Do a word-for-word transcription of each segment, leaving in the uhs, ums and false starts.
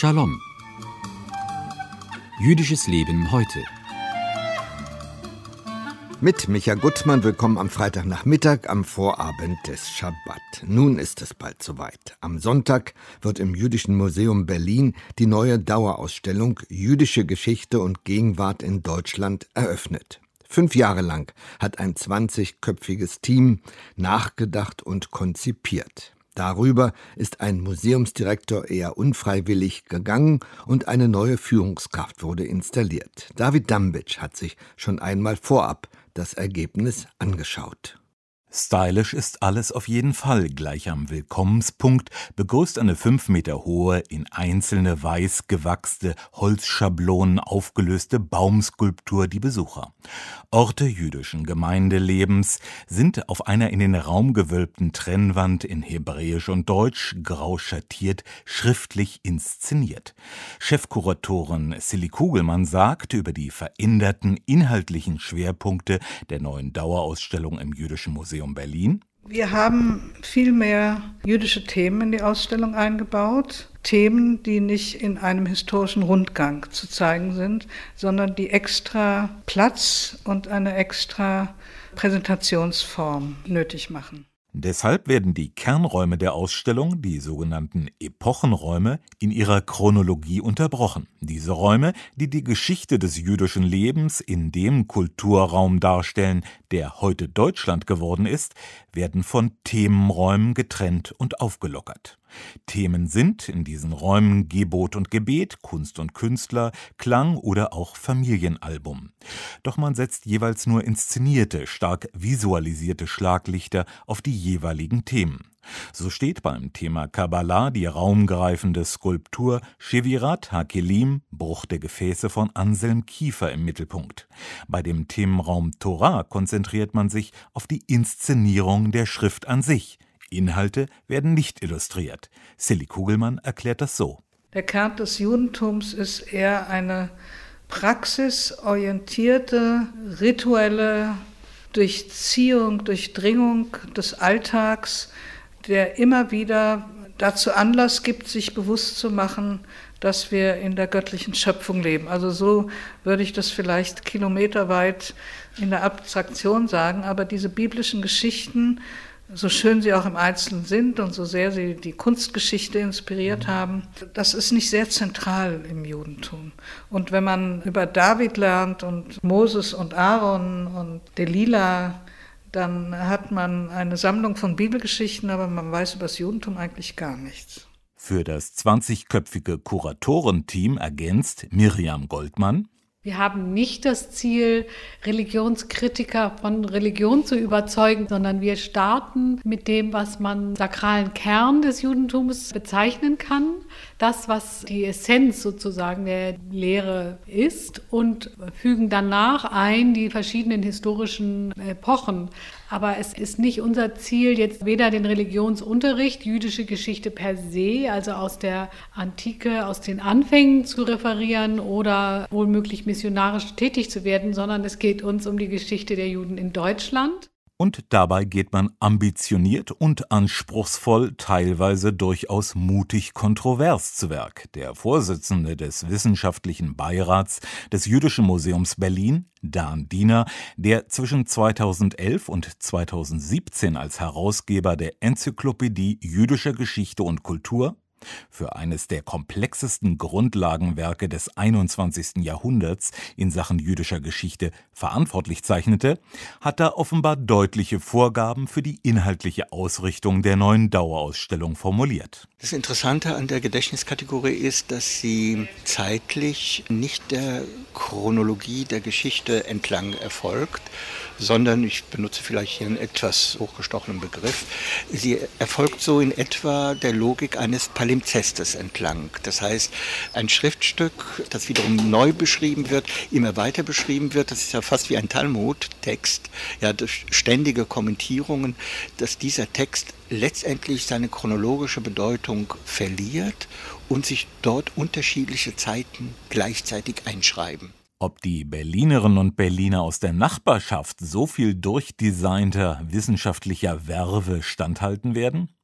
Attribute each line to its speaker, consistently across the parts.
Speaker 1: Shalom. Jüdisches Leben heute.
Speaker 2: Mit Micha Gutmann, willkommen am Freitagnachmittag, am Vorabend des Schabbat. Nun ist es bald soweit. Am Sonntag wird im Jüdischen Museum Berlin die neue Dauerausstellung Jüdische Geschichte und Gegenwart in Deutschland eröffnet. Fünf Jahre lang hat ein zwanzigköpfiges Team nachgedacht und konzipiert. Darüber ist ein Museumsdirektor eher unfreiwillig gegangen und eine neue Führungskraft wurde installiert. David Dambitsch hat sich schon einmal vorab das Ergebnis angeschaut.
Speaker 3: Stylisch ist alles auf jeden Fall. Gleich am Willkommenspunkt begrüßt eine fünf Meter hohe, in einzelne weiß gewachste Holzschablonen aufgelöste Baumskulptur die Besucher. Orte jüdischen Gemeindelebens sind auf einer in den Raum gewölbten Trennwand in Hebräisch und Deutsch, grau schattiert, schriftlich inszeniert. Chefkuratorin Silly Kugelmann sagt über die veränderten inhaltlichen Schwerpunkte der neuen Dauerausstellung im Jüdischen Museum Berlin.
Speaker 4: Wir haben viel mehr jüdische Themen in die Ausstellung eingebaut. Themen, die nicht in einem historischen Rundgang zu zeigen sind, sondern die extra Platz und eine extra Präsentationsform nötig machen.
Speaker 3: Deshalb werden die Kernräume der Ausstellung, die sogenannten Epochenräume, in ihrer Chronologie unterbrochen. Diese Räume, die die Geschichte des jüdischen Lebens in dem Kulturraum darstellen, der heute Deutschland geworden ist, werden von Themenräumen getrennt und aufgelockert. Themen sind in diesen Räumen Gebot und Gebet, Kunst und Künstler, Klang oder auch Familienalbum. Doch man setzt jeweils nur inszenierte, stark visualisierte Schlaglichter auf die jeweiligen Themen. So steht beim Thema Kabbalah die raumgreifende Skulptur Shevirat HaKelim, Bruch der Gefäße von Anselm Kiefer im Mittelpunkt. Bei dem Themenraum Torah konzentriert man sich auf die Inszenierung der Schrift an sich. Inhalte werden nicht illustriert. Silly Kugelmann erklärt das so.
Speaker 4: Der Kern des Judentums ist eher eine praxisorientierte, rituelle Durchziehung, Durchdringung des Alltags, der immer wieder dazu Anlass gibt, sich bewusst zu machen, dass wir in der göttlichen Schöpfung leben. Also so würde ich das vielleicht kilometerweit in der Abstraktion sagen, aber diese biblischen Geschichten, so schön sie auch im Einzelnen sind und so sehr sie die Kunstgeschichte inspiriert haben, das ist nicht sehr zentral im Judentum. Und wenn man über David lernt und Moses und Aaron und Delila, dann hat man eine Sammlung von Bibelgeschichten, aber man weiß über das Judentum eigentlich gar nichts.
Speaker 3: Für das zwanzigköpfige Kuratorenteam ergänzt Miriam Goldmann:
Speaker 5: Wir haben nicht das Ziel, Religionskritiker von Religion zu überzeugen, sondern wir starten mit dem, was man sakralen Kern des Judentums bezeichnen kann. Das, was die Essenz sozusagen der Lehre ist, und fügen danach ein die verschiedenen historischen Epochen. Aber es ist nicht unser Ziel, jetzt weder den Religionsunterricht, jüdische Geschichte per se, also aus der Antike, aus den Anfängen zu referieren oder wohlmöglich missionarisch tätig zu werden, sondern es geht uns um die Geschichte der Juden in Deutschland.
Speaker 3: Und dabei geht man ambitioniert und anspruchsvoll, teilweise durchaus mutig kontrovers zu Werk. Der Vorsitzende des Wissenschaftlichen Beirats des Jüdischen Museums Berlin, Dan Diener, der zwischen zweitausendelf und zweitausendsiebzehn als Herausgeber der Enzyklopädie jüdischer Geschichte und Kultur für eines der komplexesten Grundlagenwerke des einundzwanzigsten Jahrhunderts in Sachen jüdischer Geschichte verantwortlich zeichnete, hat da offenbar deutliche Vorgaben für die inhaltliche Ausrichtung der neuen Dauerausstellung formuliert.
Speaker 6: Das Interessante an der Gedächtniskategorie ist, dass sie zeitlich nicht der Chronologie der Geschichte entlang erfolgt, sondern, ich benutze vielleicht hier einen etwas hochgestochenen Begriff, sie erfolgt so in etwa der Logik eines Palimpsestes entlang. Das heißt, ein Schriftstück, das wiederum neu beschrieben wird, immer weiter beschrieben wird, das ist ja fast wie ein Talmud-Text, ja, durch ständige Kommentierungen, dass dieser Text letztendlich seine chronologische Bedeutung verliert und sich dort unterschiedliche Zeiten gleichzeitig einschreiben.
Speaker 3: Ob die Berlinerinnen und Berliner aus der Nachbarschaft so viel durchdesignter wissenschaftlicher Verve standhalten werden?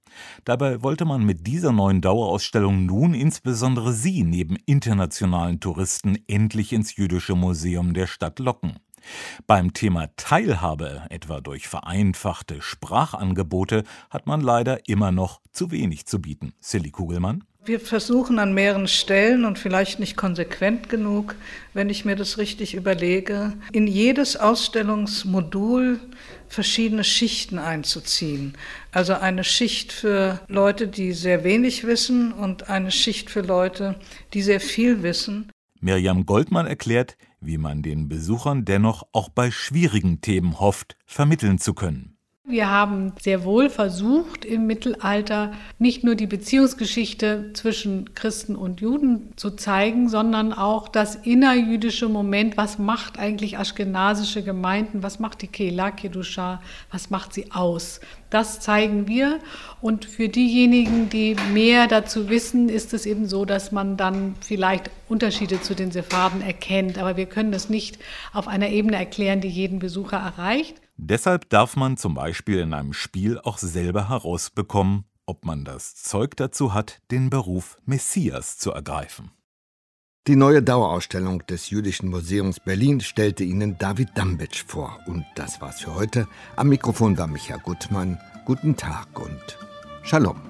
Speaker 3: Dabei wollte man mit dieser neuen Dauerausstellung nun insbesondere sie neben internationalen Touristen endlich ins Jüdische Museum der Stadt locken. Beim Thema Teilhabe, etwa durch vereinfachte Sprachangebote, hat man leider immer noch zu wenig zu bieten. Silly Kugelmann?
Speaker 4: Wir versuchen an mehreren Stellen und vielleicht nicht konsequent genug, wenn ich mir das richtig überlege, in jedes Ausstellungsmodul verschiedene Schichten einzuziehen. Also eine Schicht für Leute, die sehr wenig wissen und eine Schicht für Leute, die sehr viel wissen.
Speaker 3: Mirjam Goldmann erklärt, wie man den Besuchern dennoch auch bei schwierigen Themen hofft, vermitteln zu können.
Speaker 5: Wir haben sehr wohl versucht, im Mittelalter nicht nur die Beziehungsgeschichte zwischen Christen und Juden zu zeigen, sondern auch das innerjüdische Moment. Was macht eigentlich aschkenasische Gemeinden? Was macht die Kehila Kedusha? Was macht sie aus? Das zeigen wir. Und für diejenigen, die mehr dazu wissen, ist es eben so, dass man dann vielleicht Unterschiede zu den Sepharden erkennt. Aber wir können das nicht auf einer Ebene erklären, die jeden Besucher erreicht.
Speaker 3: Deshalb darf man zum Beispiel in einem Spiel auch selber herausbekommen, ob man das Zeug dazu hat, den Beruf Messias zu ergreifen.
Speaker 2: Die neue Dauerausstellung des Jüdischen Museums Berlin stellte Ihnen David Dambitsch vor. Und das war's für heute. Am Mikrofon war Micha Gutmann. Guten Tag und Shalom.